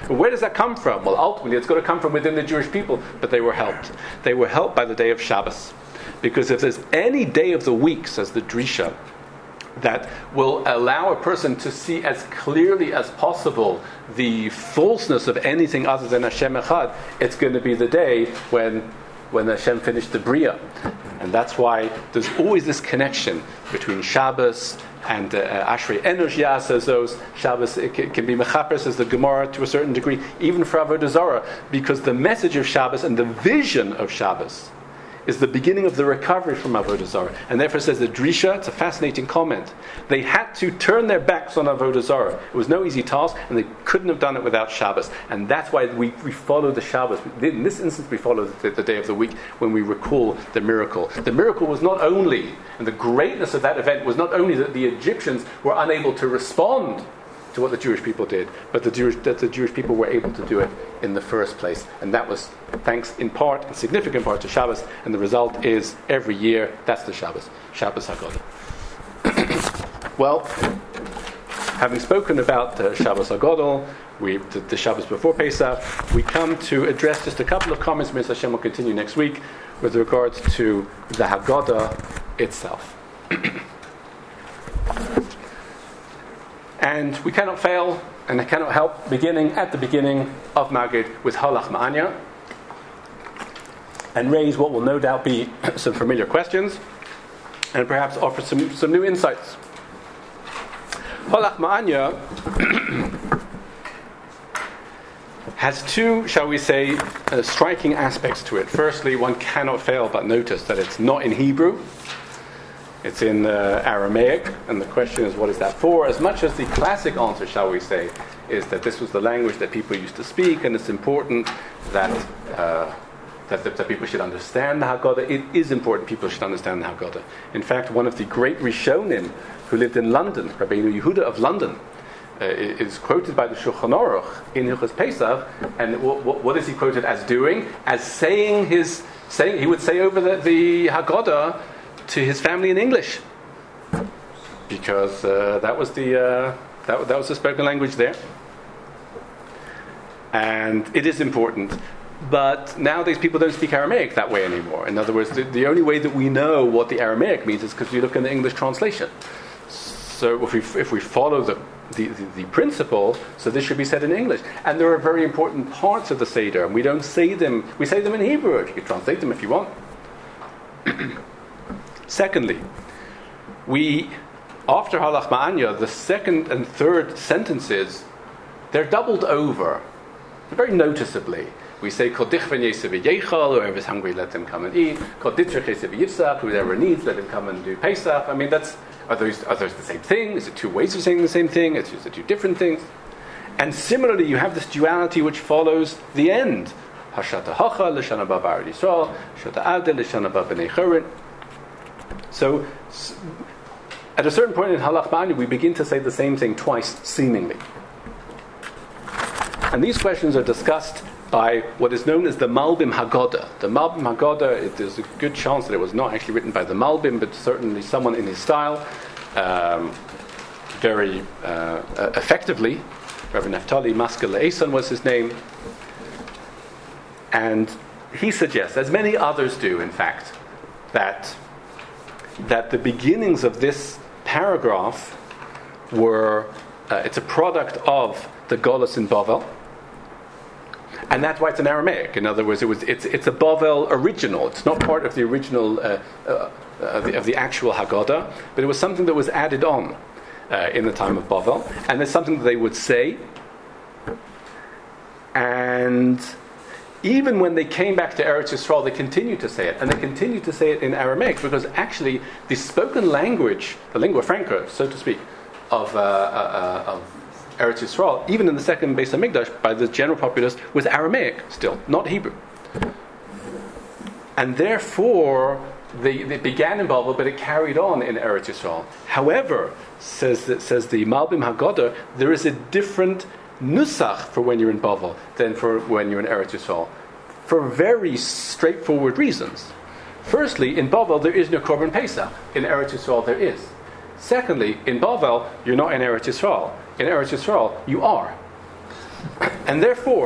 Where does that come from? Well, ultimately, it's got to come from within the Jewish people, but they were helped. They were helped by the day of Shabbos. Because if there's any day of the week, says the Drisha, that will allow a person to see as clearly as possible the falseness of anything other than Hashem Echad, it's going to be the day when Hashem finished the Bria. And that's why there's always this connection between Shabbos and Ashrei Enosh Yaseh those. Shabbos it can be Mechapers as the Gemara to a certain degree, even for Avodah Zarah, because the message of Shabbos and the vision of Shabbos is the beginning of the recovery from Avodah Zarah. And therefore says the Drisha, it's a fascinating comment, they had to turn their backs on Avodah Zarah. It was no easy task, and they couldn't have done it without Shabbos. And that's why we follow the Shabbos. In this instance, we follow the day of the week when we recall the miracle. The miracle was not only, and the greatness of that event was not only that the Egyptians were unable to respond to what the Jewish people did, but that the Jewish people were able to do it in the first place. And that was thanks in part, in significant part, to Shabbos, and the result is every year, that's the Shabbos HaGadah. Well, having spoken about Shabbos HaGadol, the Shabbos before Pesach, we come to address just a couple of comments. Mr. Hashem will continue next week with regards to the Haggadah itself. And we cannot fail, and I cannot help beginning at the beginning of Magid with Halach Ma'anya, and raise what will no doubt be some familiar questions, and perhaps offer some new insights. Halach Ma'anya has two, shall we say, striking aspects to it. Firstly, one cannot fail but notice that it's not in Hebrew. It's in Aramaic, and the question is, what is that for? As much as the classic answer, shall we say, is that this was the language that people used to speak, and it's important that people should understand the Haggadah. It is important people should understand the Haggadah. In fact, one of the great Rishonim who lived in London, Rabbeinu Yehuda of London, is quoted by the Shulchan Aruch in Hilchos Pesach, and what is he quoted as doing? As saying he would say over the Haggadah to his family in English, because that was the spoken language there, and it is important. But nowadays people don't speak Aramaic that way anymore. In other words, the only way that we know what the Aramaic means is because we look in the English translation. So if we follow the principle, so this should be said in English. And there are very important parts of the Seder, and we don't say them. We say them in Hebrew. You can translate them if you want. Secondly, after Halach Ma'anya, the second and third sentences, they're doubled over, very noticeably. We say, Kol dichven yeseh v'yechal, whoever is hungry, let them come and eat. Kol ditrech yeseh v'yitzach, whoever needs, let him come and do Pesach. I mean, are those the same thing? Is it two ways of saying the same thing? Is it two different things? And similarly, you have this duality which follows the end. Hashata hacha, l'shana ba b'aretz Yisrael, shata avdeh, l'shana ba b'nei chorin. So, at a certain point in Halach Ma'anya, we begin to say the same thing twice, seemingly. And these questions are discussed by what is known as the Malbim Haggadah. The Malbim Haggadah, there's a good chance that it was not actually written by the Malbim, but certainly someone in his style, very effectively. Reverend Naftali Maskell Eson was his name. And he suggests, as many others do, in fact, that the beginnings of this paragraph were, it's a product of the Golus in Bavel, and that's why it's in Aramaic. In other words, it's a Bavel original. It's not part of the original of the actual Haggadah, but it was something that was added on in the time of Bavel, and it's something that they would say. And even when they came back to Eretz Yisrael, they continued to say it, and they continued to say it in Aramaic, because actually the spoken language, the lingua franca, so to speak, of Eretz Yisrael, even in the second Beis HaMikdash, by the general populace, was Aramaic still, not Hebrew. And therefore, they began in Babel, but it carried on in Eretz Yisrael. However, says the Malbim Haggadah, there is a different nusach for when you're in Bavel than for when you're in Eretz Yisrael, for very straightforward reasons. Firstly, in Bavel there is no Korban Pesach. In Eretz Yisrael there is. Secondly, in Bavel you're not in Eretz Yisrael. In Eretz Yisrael you are. And therefore,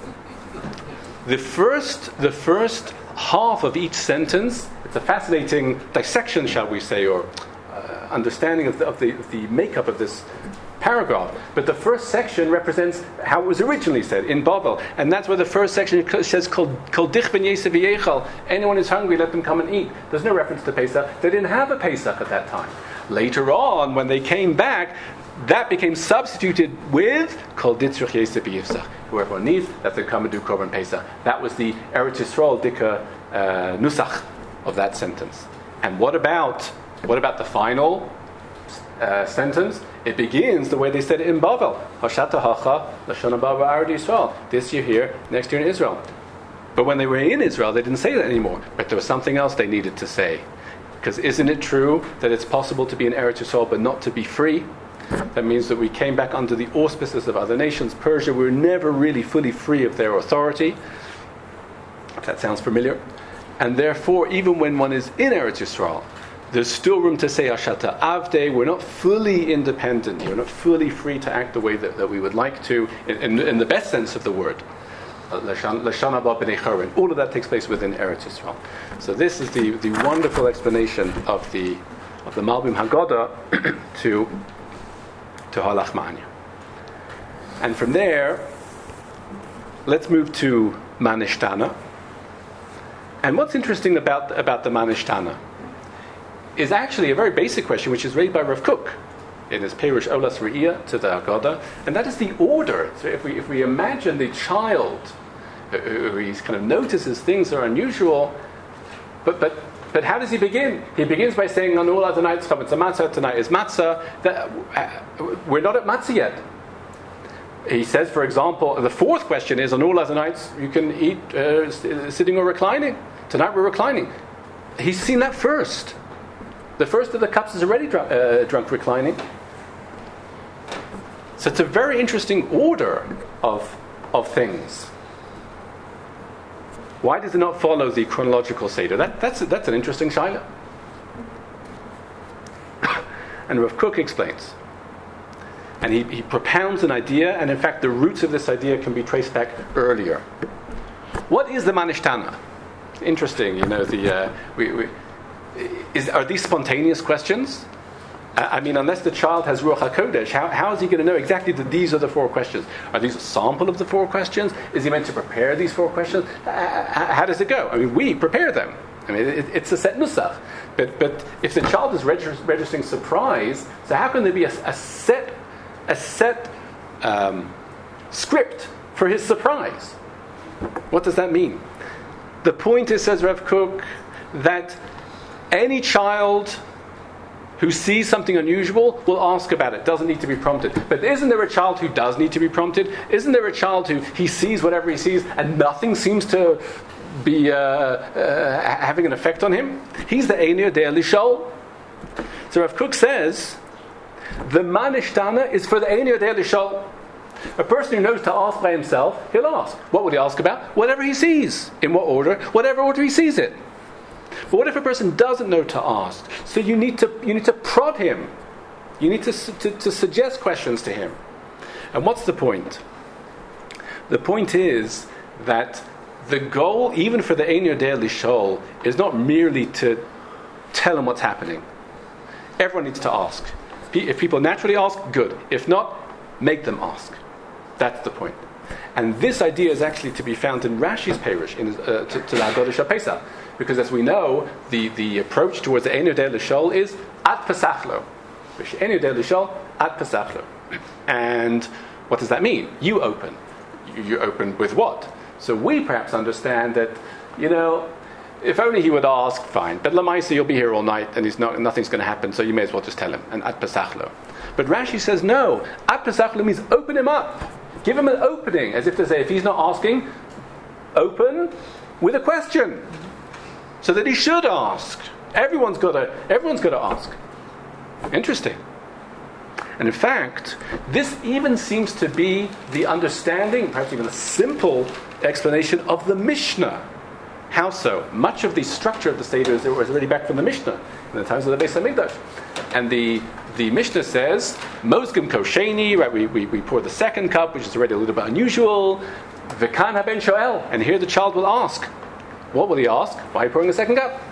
the first half of each sentence, it's a fascinating dissection, shall we say, or understanding of the makeup of this paragraph. But the first section represents how it was originally said in Babel, and that's where the first section says, "Kol dich ben Yosef v'yechal." Anyone who's hungry, let them come and eat. There's no reference to Pesach. They didn't have a Pesach at that time. Later on, when they came back, that became substituted with "Kol ditzrich Yosef v'yifsach." Whoever needs, let them come and do Korban Pesach. That was the Eretz Yisrael Dika Nusach of that sentence. And what about the final sentence? It begins the way they said it in Babel. Hashata hacha lashon haba ba'arad Yisrael. This year here, next year in Israel. But when they were in Israel, they didn't say that anymore. But there was something else they needed to say. Because isn't it true that it's possible to be in Eretz Yisrael but not to be free? That means that we came back under the auspices of other nations. Persia were never really fully free of their authority. If that sounds familiar. And therefore, even when one is in Eretz Yisrael, there's still room to say Hashata Avdei. We're not fully independent. We're not fully free to act the way that we would like to, in the best sense of the word. Lashon haba b'nei Chorin. All of that takes place within Eretz Yisrael. So this is the wonderful explanation of the Malbim Haggadah to Halach Ma'anya. And from there, let's move to Manishtana. And what's interesting about the Manishtana is actually a very basic question, which is raised by Rav Kook in his Perush Olas Re'iyah to the Haggadah, and that is the order. So if we imagine the child who he kind of notices things that are unusual, but how does he begin? He begins by saying, "Anul Adonai tzchav matzah." Tonight is matzah. We're not at matzah yet. He says, for example, the fourth question is, "Anul Adonai, you can eat sitting or reclining. Tonight we're reclining." He's seen that first. The first of the cups is already drunk reclining. So it's a very interesting order of things. Why does it not follow the chronological Seder? That's an interesting shaila. And Rav Kook explains. And he propounds an idea, and in fact the roots of this idea can be traced back earlier. What is the Manishtana? Interesting, are these spontaneous questions? I mean, unless the child has Ruach HaKodesh, how is he going to know exactly that these are the four questions? Are these a sample of the four questions? Is he meant to prepare these four questions? How does it go? I mean, we prepare them. I mean, it's a set nusach. But if the child is registering surprise, so how can there be a set script for his surprise? What does that mean? The point is, says Rav Kook, that any child who sees something unusual will ask about it, doesn't need to be prompted. But isn't there a child who does need to be prompted? Isn't there a child who he sees whatever he sees and nothing seems to be having an effect on him? He's the Einir De'er Lishol. So Rav Kook says, the Manishtana is for the Einir De'er Lishol. A person who knows to ask by himself, he'll ask. What would he ask about? Whatever he sees. In what order? Whatever order he sees it. But what if a person doesn't know to ask? So you need to prod him. You need to suggest questions to him. And what's the point? The point is that the goal, even for the Einir De'er Lishol, is not merely to tell him what's happening. Everyone needs to ask. If people naturally ask, good. If not, make them ask. That's the point. And this idea is actually to be found in Rashi's Perush to the Haggadah Shel Pesach. Because as we know, the approach towards the Einir De'er Lishol is at Pesachlo. Einir De'er Lishol at Pesachlo. And what does that mean? You open. You open with what? So we perhaps understand that, if only he would ask, fine. But Lamaisa, you'll be here all night and nothing's going to happen, so you may as well just tell him. And at Pesachlo. But Rashi says no. At Pesachlo means open him up. Give him an opening, as if to say, if he's not asking, open with a question. So that he should ask. Everyone's got to ask. Interesting. And in fact, this even seems to be the understanding, perhaps even a simple explanation of the Mishnah How so? Much of the structure of the Seder was already back from the Mishnah in the times of the Beis HaMikdash. And the Mishnah says, Mosgim Kosheni, right? We pour the second cup, which is already a little bit unusual. V'kan haben shoel, and here the child will ask. What will he ask? Why are you pouring the second cup?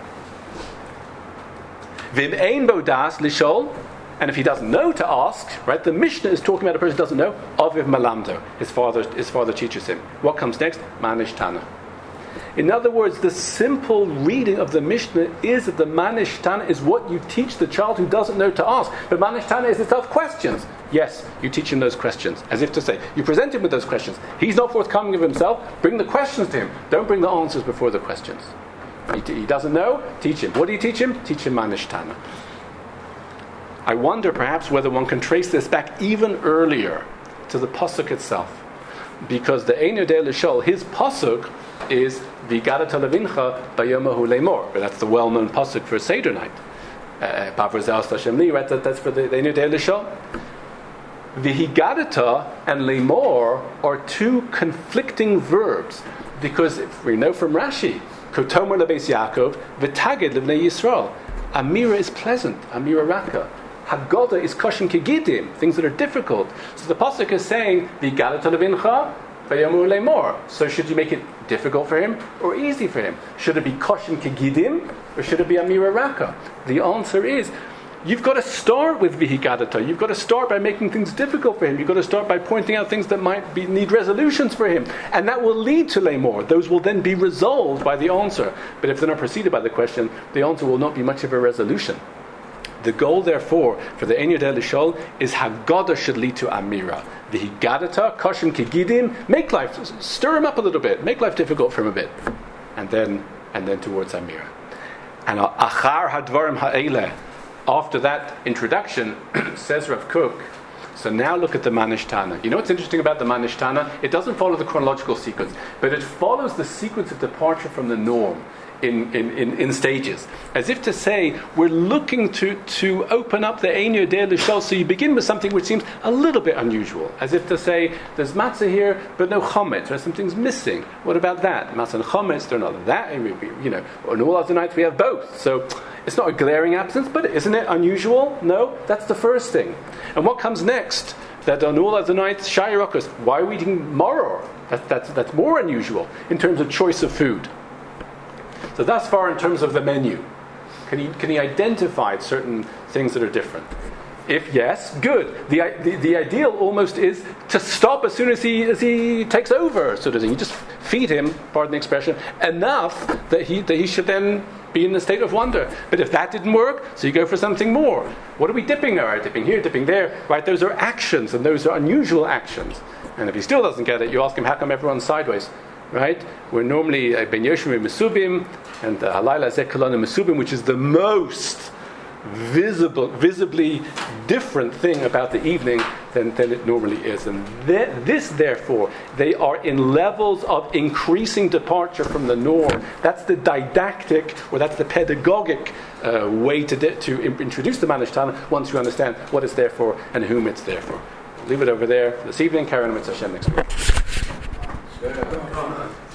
V'im ein bo das lishol, and if he doesn't know to ask, right? The Mishnah is talking about a person who doesn't know. Aviv malamdo, his father teaches him. What comes next? Manish Tana. In other words, the simple reading of the Mishnah is that the Manish Tana is what you teach the child who doesn't know to ask. But Manish Tana is itself questions. Yes, you teach him those questions. As if to say, you present him with those questions. He's not forthcoming of himself. Bring the questions to him. Don't bring the answers before the questions. He doesn't know, teach him. What do you teach him? Teach him Manish Tana. I wonder perhaps whether one can trace this back even earlier to the pasuk itself, because the Ein Yodei L'Shol, his pasuk is V'Yigadat Levincha Bayomahu Lemor, but that's the well-known pasuk for Seder night. Bavrazel Hashem Li, right? That's for the Ein Yodei L'Shol. V'Yigadata and Lemor are two conflicting verbs, because if we know from Rashi, Kotomer Lebeis Yaakov V'Tagid Levnei Yisrael. Amira is pleasant, Amira Raka. Haggadah is koshin kegidim, things that are difficult. So the pasuk is saying, V'Yigadat Levincha Bayomahu Lemor. So should you make it difficult for him or easy for him? Should it be koshin kegidim or should it be Amira Raka? The answer is, you've got to start with V'Yigadata. You've got to start by making things difficult for him. You've got to start by pointing out things that might need resolutions for him. And that will lead to Lemor. Those will then be resolved by the answer. But if they're not preceded by the question, the answer will not be much of a resolution. The goal, therefore, for the Ein Yodei L'Shol is Haggadah should lead to Amira. V'Yigadata, Koshin Kegidim, make life, stir him up a little bit, make life difficult for him a bit. And then towards Amira. And Achar Hadvarim Ha'eleh, after that introduction, says Rav Kook, so now look at the Manish Tana. You know what's interesting about the Manish Tana? It doesn't follow the chronological sequence, but it follows the sequence of departure from the norm in stages. As if to say, we're looking to open up the Ein Yodei L'Shol, so you begin with something which seems a little bit unusual. As if to say, there's matzah here, but no chometz. There's some things missing. What about that? Matzah and chometz, they're not that. On all other nights we have both. So it's not a glaring absence, but isn't it unusual? No, that's the first thing. And what comes next? That on all other nights, shayirokos. Why are we eating maror? That's more unusual in terms of choice of food. So thus far in terms of the menu, can he identify certain things that are different? If yes, good. The ideal almost is to stop as soon as he takes over, sort of thing. You just feed him, pardon the expression, enough that he should then be in a state of wonder. But if that didn't work, so you go for something more. What are we dipping? All right, dipping here, dipping there. Right, those are actions, and those are unusual actions. And if he still doesn't get it, you ask him, how come everyone's sideways? Right? We're normally Ben Yoshim Mesubim and Halayla Zekalon Mesubim, which is the most visibly different thing about the evening than it normally is. And this, therefore, they are in levels of increasing departure from the norm. That's the didactic, or that's the pedagogic way to introduce the Manish Tana once you understand what it's there for and whom it's there for. Leave it over there this evening. Carry on with Hashem next week.